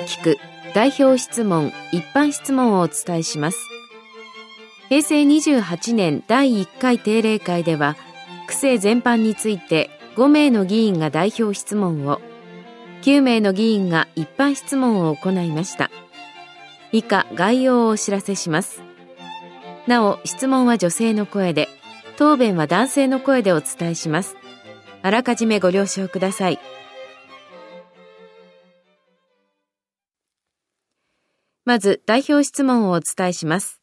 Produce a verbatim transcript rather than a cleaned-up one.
聞く代表質問一般質問をお伝えします。平成にじゅうはちねんだいいっかい定例会では、区政全般についてごめいの議員が代表質問を、きゅうめいの議員が一般質問を行いました。以下概要をお知らせします。なお、質問は女性の声で、答弁は男性の声でお伝えします。あらかじめご了承ください。まず代表質問をお伝えします。